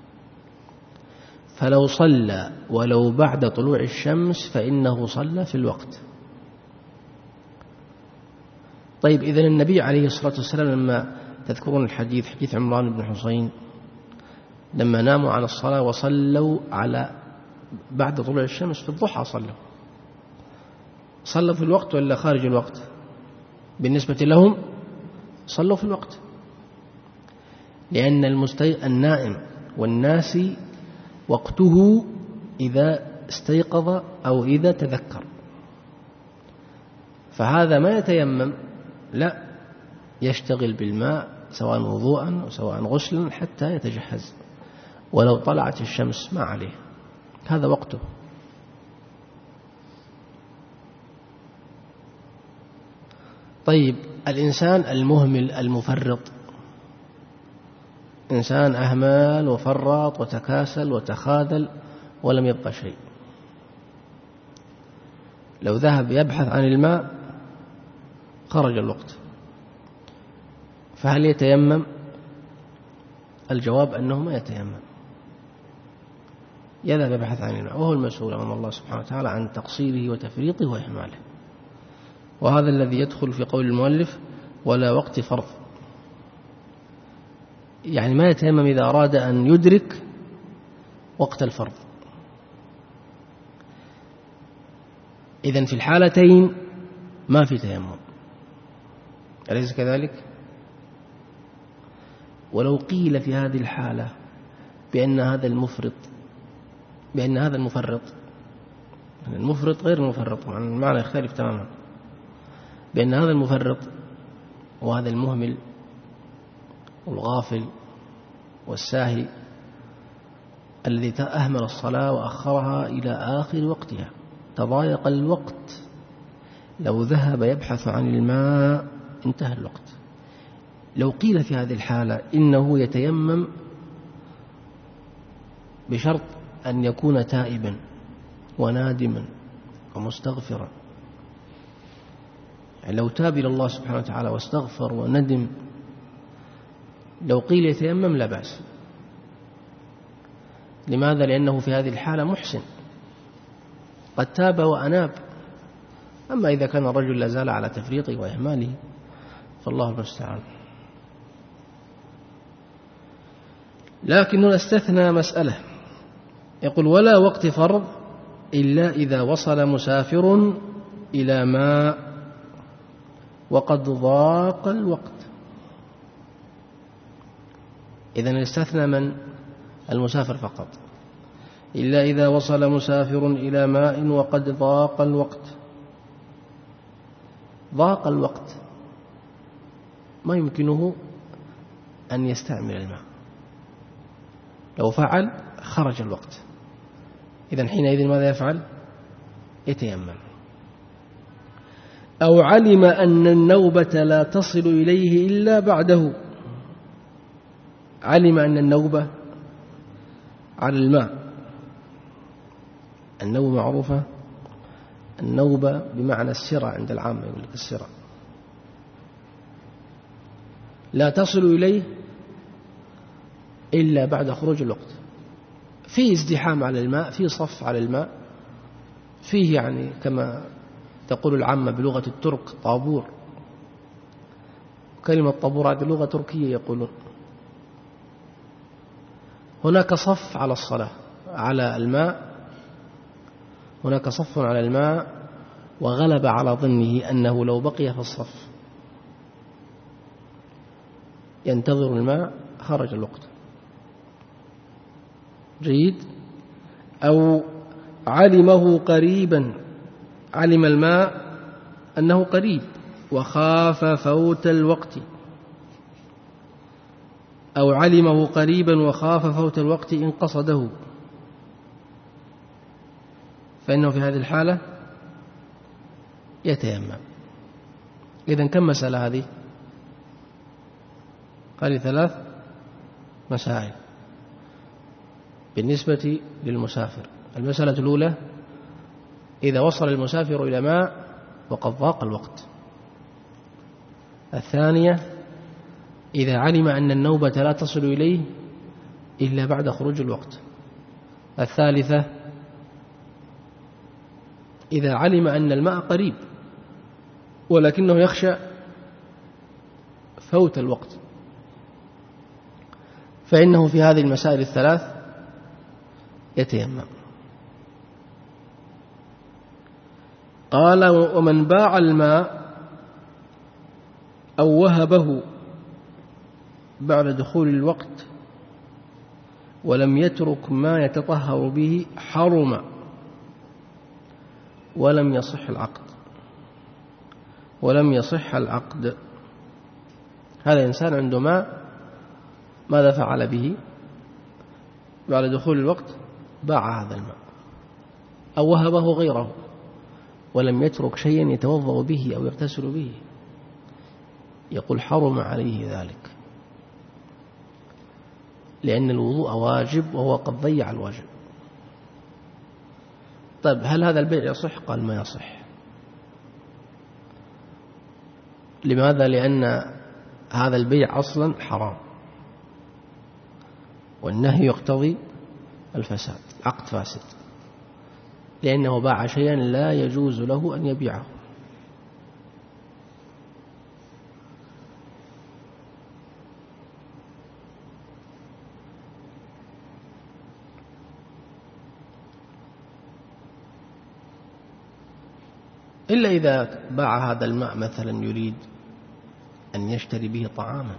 فلو صلى ولو بعد طلوع الشمس فإنه صلى في الوقت. طيب إذن النبي عليه الصلاة والسلام لما تذكرون الحديث حديث عمران بن حسين لما ناموا عن الصلاة وصلوا على بعد طلوع الشمس في الضحى، صلوا صلوا في الوقت ولا خارج الوقت؟ بالنسبة لهم صلوا في الوقت، لأن المستي... النائم والناسي وقته إذا استيقظ أو إذا تذكر، فهذا ما يتيمم، لا يشتغل بالماء سواء وضوءا أو سواء غسلا حتى يتجهز، ولو طلعت الشمس ما عليه، هذا وقته. طيب الإنسان المهمل المفرط، إنسان أهمل وفرط وتكاسل وتخاذل ولم يبقى شيء، لو ذهب يبحث عن الماء خرج الوقت، فهل يتيمم؟ الجواب أنه ما يتيمم، يذهب يبحث عن الماء وهو المسؤول أمام الله سبحانه وتعالى عن تقصيره وتفريطه وإهماله. وهذا الذي يدخل في قول المؤلف ولا وقت فرض، يعني ما يتيمم إذا أراد أن يدرك وقت الفرض. إذن في الحالتين ما في تيمم، أليس كذلك؟ ولو قيل في هذه الحالة بأن هذا المفرط بأن هذا المفرط المفرط غير المفرط، المعنى يختلف تماما، بأن هذا المفرط وهذا المهمل والغافل والساهي الذي أهمل الصلاة وأخرها إلى آخر وقتها تضايق الوقت، لو ذهب يبحث عن الماء انتهى الوقت. لو قيل في هذه الحالة إنه يتيمم بشرط أن يكون تائبا ونادما ومستغفرا، يعني لو تاب إلى الله سبحانه وتعالى واستغفر وندم، لو قيل يتيمم لا بأس. لماذا؟ لأنه في هذه الحالة محسن قد تاب وأناب. أما إذا كان الرجل لازال على تفريطه وإهماله فالله المستعان. لكننا استثنى مسألة، يقول ولا وقت فرض إلا إذا وصل مسافر إلى ماء وقد ضاق الوقت. إذن استثنى من؟ المسافر فقط. إلا إذا وصل مسافر إلى ماء وقد ضاق الوقت. ضاق الوقت ما يمكنه أن يستعمل الماء، لو فعل خرج الوقت. إذن حينئذ ماذا يفعل؟ يتيمم. أو علم أن النوبة لا تصل إليه إلا بعده، علم أن النوبة على الماء، النوبة معروفة، النوبة بمعنى السرة عند العامة، يقول لك السرة، لا تصل إليه إلا بعد خروج الوقت. فيه ازدحام على الماء، فيه صف على الماء، فيه يعني كما تقول العامة بلغة الترك طابور، كلمة طابور هذه لغة تركية يقولون. هناك صف على الصلاة على الماء، هناك صف على الماء، وغلب على ظنه أنه لو بقي في الصف ينتظر الماء خرج الوقت. جيد. أو علمه قريبا، علم الماء أنه قريب وخاف فوت الوقت، أو علمه قريبا وخاف فوت الوقت إن قصده، فإنه في هذه الحالة يتيمم. إذن كم مسألة هذه؟ قال ثلاث مسائل بالنسبة للمسافر. المسألة الأولى إذا وصل المسافر إلى ماء وقد ضاق الوقت. الثانية إذا علم أن النوبة لا تصل إليه إلا بعد خروج الوقت. الثالثة إذا علم أن الماء قريب ولكنه يخشى فوت الوقت، فإنه في هذه المسائل الثلاث يتيمم. قال: ومن باع الماء أو وهبه بعد دخول الوقت ولم يترك ما يتطهر به حرم ولم يصح العقد ولم يصح العقد. هذا إنسان عنده ماء، ماذا فعل به بعد دخول الوقت؟ باع هذا الماء أو وهبه غيره ولم يترك شيئا يتوضأ به أو يغتسل به، يقول حرم عليه ذلك، لأن الوضوء واجب وهو قد ضيع الواجب. طيب هل هذا البيع يصح؟ قال ما يصح. لماذا؟ لأن هذا البيع أصلا حرام، والنهي يقتضي الفساد، عقد فاسد، لأنه باع شيئا لا يجوز له أن يبيعه. إلا إذا باع هذا الماء مثلا يريد أن يشتري به طعاما،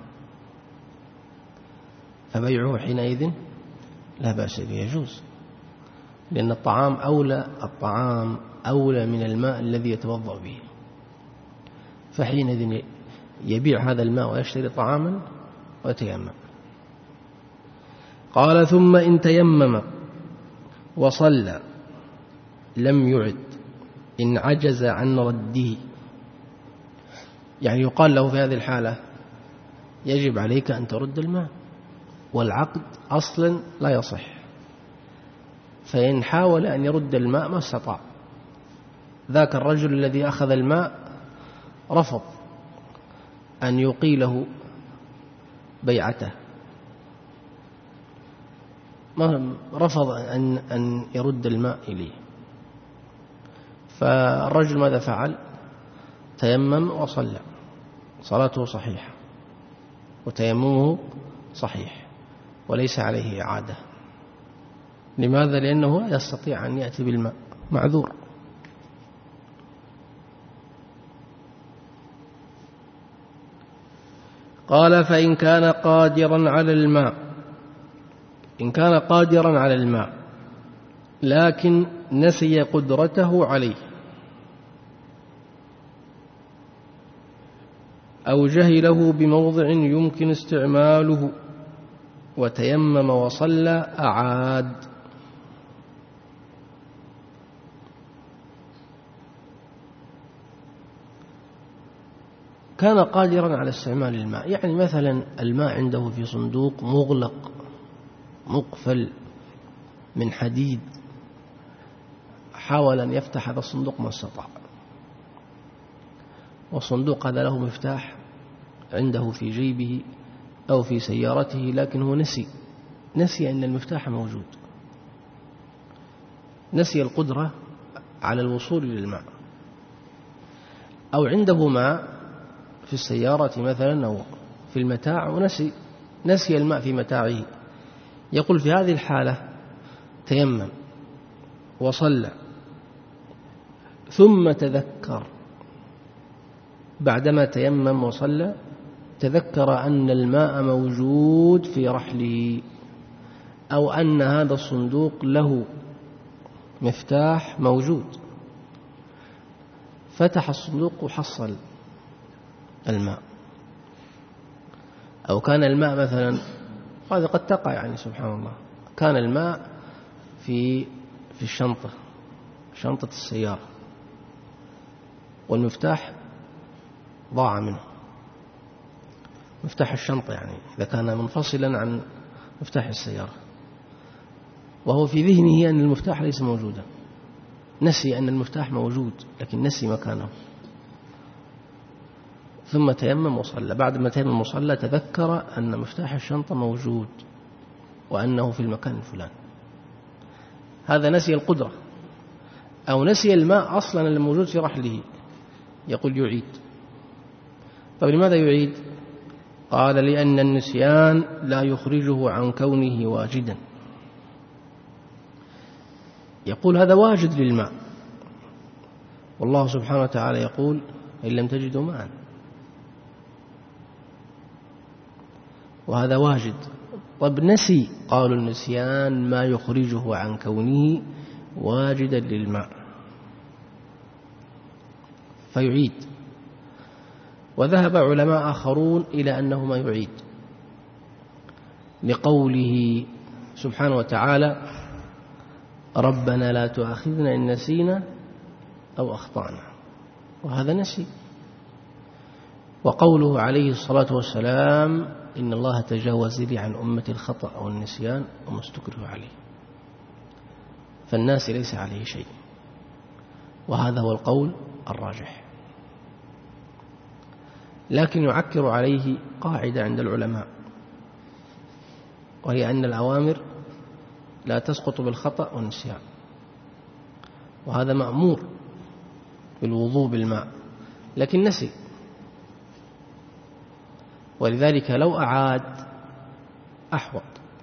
فبيعه حينئذ لا بأس به، يجوز، لأن الطعام أولى الطعام أولى من الماء الذي يتوضأ به، فحينئذ يبيع هذا الماء ويشتري طعاما ويتيمم. قال: ثم إن تيمم وصلى لم يعد إن عجز عن رده. يعني يقال له في هذه الحالة يجب عليك أن ترد الماء، والعقد أصلا لا يصح، فإن حاول أن يرد الماء ما استطاع. ذاك الرجل الذي أخذ الماء رفض أن يقيله بيعته، رفض أن أن يرد الماء إليه، فالرجل ماذا فعل؟ تيمم وصلى، صلاته صحيحة وتيممه صحيح وليس عليه إعادة. لماذا؟ لأنه لا يستطيع أن يأتي بالماء، معذور. قال: فإن كان قادرا على الماء إن كان قادرا على الماء لكن نسي قدرته عليه أو جهله بموضع يمكن استعماله وتيمم وصلى أعاد. كان قادرا على استعمال الماء، يعني مثلا الماء عنده في صندوق مغلق مقفل من حديد، حاول أن يفتح هذا الصندوق ما استطاع، والصندوق هذا له مفتاح عنده في جيبه أو في سيارته، لكن هو نسي نسي أن المفتاح موجود، نسي القدرة على الوصول للماء. أو عنده ماء في السيارة مثلا أو في المتاع ونسي نسي الماء في متاعه، يقول في هذه الحالة تيمم وصلى، ثم تذكر بعدما تيمم وصلى تذكر أن الماء موجود في رحله، أو أن هذا الصندوق له مفتاح موجود، فتح الصندوق وحصل الماء. أو كان الماء مثلا، هذا قد تقع يعني سبحان الله، كان الماء في في الشنطة شنطة السيارة والمفتاح ضاع منه، مفتاح الشنطة يعني إذا كان منفصلا عن مفتاح السيارة، وهو في ذهنه أن المفتاح ليس موجودا، نسي أن المفتاح موجود لكن نسي مكانه، ثم تيمم وصلى. بعد ما تيمم وصلى تذكر أن مفتاح الشنطة موجود وأنه في المكان الفلاني، هذا نسي القدرة. أو نسي الماء أصلا الموجود في رحله، يقول يعيد. طيب لماذا يعيد؟ قال لأن النسيان لا يخرجه عن كونه واجدا. يقول هذا واجد للماء، والله سبحانه وتعالى يقول إن لم تجدوا ماء، وهذا واجد. طب نسي، قالوا النسيان ما يخرجه عن كونه واجدا للماء فيعيد. وذهب علماء آخرون إلى أنه ما يعيد، لقوله سبحانه وتعالى ربنا لا تؤاخذنا إن نسينا أو أخطأنا، وهذا نسي. وقوله عليه الصلاة والسلام إن الله تجاوز لي عن أمة الخطأ أو النسيان وما استكره عليه، فالناس ليس عليه شيء، وهذا هو القول الراجح. لكن يعكر عليه قاعدة عند العلماء، وهي أن الأوامر لا تسقط بالخطأ والنسيان، وهذا مأمور بالوضوء بالماء لكن نسي، ولذلك لو أعاد أحوط،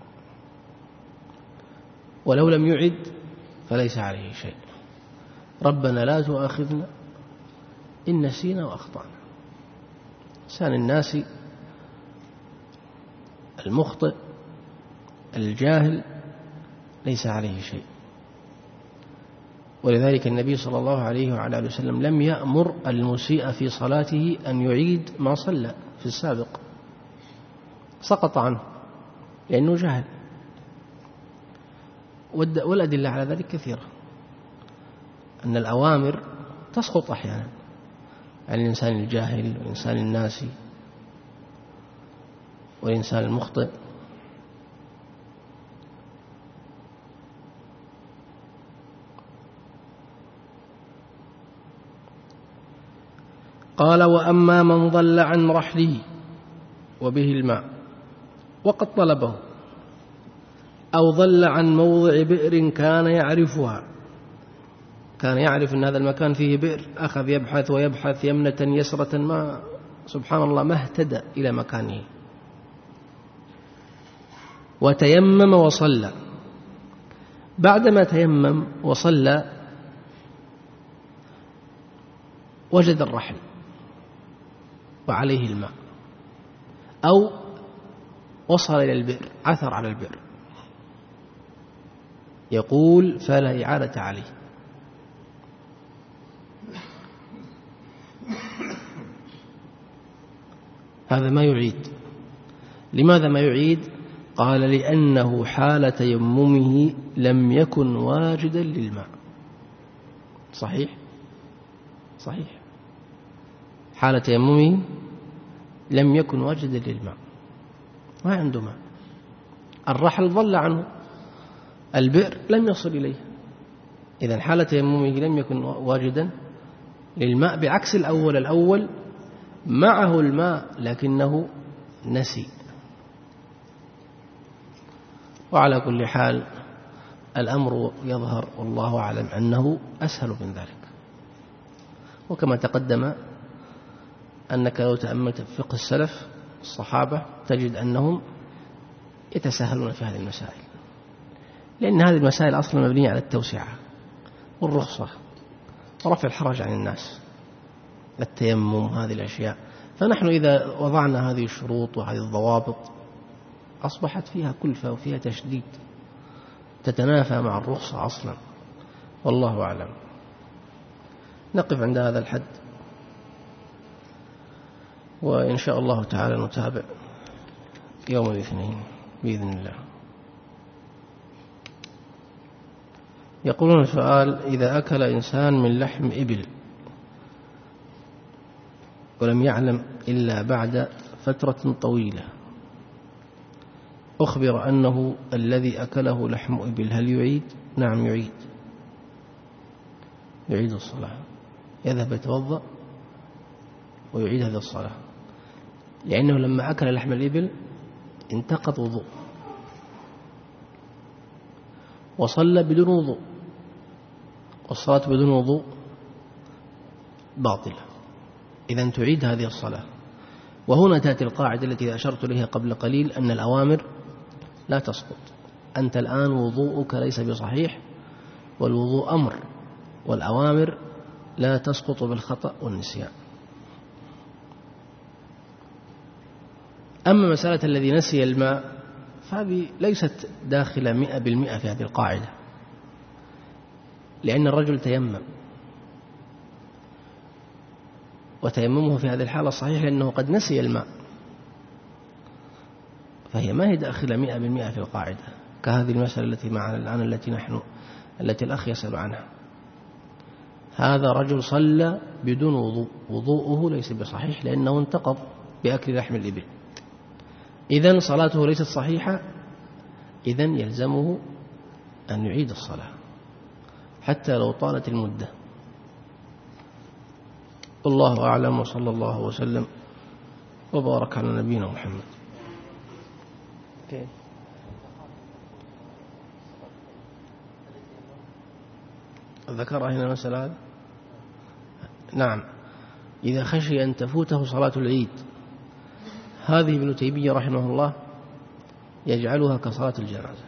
ولو لم يعد فليس عليه شيء. ربنا لا تؤاخذنا إن نسينا وأخطأنا. إنسان الناس المخطئ الجاهل ليس عليه شيء، ولذلك النبي صلى الله عليه وعلى آله وسلم لم يأمر المسيء في صلاته أن يعيد ما صلى في السابق، سقط عنه لأنه جهل. والأدلة على ذلك كثيرة، أن الأوامر تسقط أحيانا عن الإنسان الجاهل والإنسان الناسي والإنسان المخطئ. قال وأما من ضل عن رحله وبه الماء وقد طلبه، أو ضل عن موضع بئر كان يعرفها، كان يعرف أن هذا المكان فيه بئر، أخذ يبحث ويبحث يمنة يسرة، ما سبحان الله ما اهتدى إلى مكانه، وتيمم وصلى. بعدما تيمم وصلى وجد الرحل وعليه الماء، أو وصل إلى البئر عثر على البئر، يقول فلا إعادة عليه. هذا ما يعيد. لماذا ما يعيد؟ قال لأنه حال تيممه لم يكن واجدا للماء. صحيح صحيح حال تيممه لم يكن واجدا للماء، ما عنده ماء، الرحل ضل عنه، البئر لم يصل إليه، إذن حال تيممه لم يكن واجدا للماء، بعكس الأول. الأول معه الماء لكنه نسي. وعلى كل حال الأمر يظهر والله أعلم أنه أسهل من ذلك. وكما تقدم أنك لو تأملت في فقه السلف الصحابة تجد أنهم يتساهلون في هذه المسائل، لأن هذه المسائل أصلا مبنية على التوسعة والرخصة ورفع الحرج عن الناس، التيمم، هذه الأشياء. فنحن إذا وضعنا هذه الشروط وهذه الضوابط أصبحت فيها كلفة وفيها تشديد تتنافى مع الرخصة أصلا، والله أعلم. نقف عند هذا الحد، وإن شاء الله تعالى نتابع يوم الاثنين بإذن الله. يقولون سؤال: إذا أكل إنسان من لحم إبل ولم يعلم إلا بعد فترة طويلة، أخبر أنه الذي أكله لحم إبل، هل يعيد؟ نعم يعيد، يعيد الصلاة، يذهب يتوضأ ويعيد هذه الصلاة، لأنه لما أكل لحم الإبل انتقض وضوء وصلى بدون وضوء، والصلاة بدون وضوء باطلة، إذن تعيد هذه الصلاة. وهنا تأتي القاعدة التي أشرت إليها قبل قليل، أن الأوامر لا تسقط. أنت الآن وضوءك ليس بصحيح، والوضوء أمر، والأوامر لا تسقط بالخطأ والنسيان. أما مسألة الذي نسي الماء فهذه ليست داخلة مئة بالمئة في هذه القاعدة، لأن الرجل تيمم، وتيممه في هذه الحالة صحيح لأنه قد نسي الماء، فهي ما هي داخلة مئة بالمئة في القاعدة، كهذه المسألة التي معنا الآن التي نحن التي الأخ يسأل عنها. هذا رجل صلى بدون وضوء، وضوءه ليس بصحيح لأنه انتقض بأكل لحم الإبل، إذن صلاته ليست صحيحة، إذن يلزمه أن يعيد الصلاة حتى لو طالت المدة. والله أعلم، وصلى الله وسلم وبارك على نبينا محمد. ذكر هنا مسألة. نعم، إذا خشي أن تفوته صلاة العيد، هذه ابن تيمية رحمه الله يجعلها كصلاة الجنازة،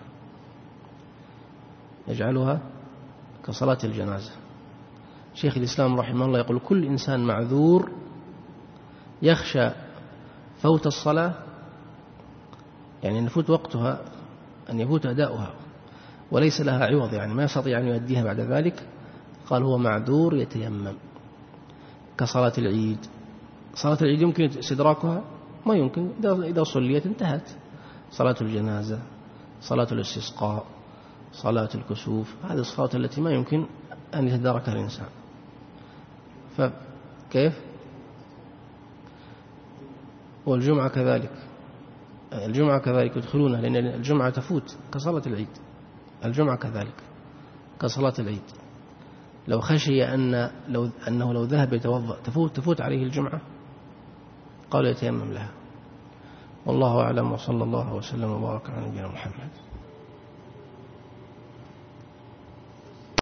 يجعلها كصلاة الجنازة. شيخ الإسلام رحمه الله يقول كل إنسان معذور يخشى فوت الصلاة، يعني أن يفوت وقتها، أن يفوت أداؤها وليس لها عوض، يعني ما يستطيع أن يؤديها بعد ذلك، قال هو معذور يتيمم كصلاة العيد. صلاة العيد يمكن استدراكها؟ ما يمكن، إذا صليت انتهت. صلاة الجنازة، صلاة الاستسقاء، صلاة الكسوف، هذه الصلاة التي ما يمكن أن يتداركها الإنسان. فكيف؟ والجمعة كذلك، الجمعة كذلك يدخلونها، لأن الجمعة تفوت كصلاة العيد، الجمعة كذلك كصلاة العيد. لو خشي أن لو أنه لو ذهب يتوضأ تفوت تفوت عليه الجمعة، قال يتيمم لها. والله أعلم، وصلى الله وسلم وبارك على نبينا محمد.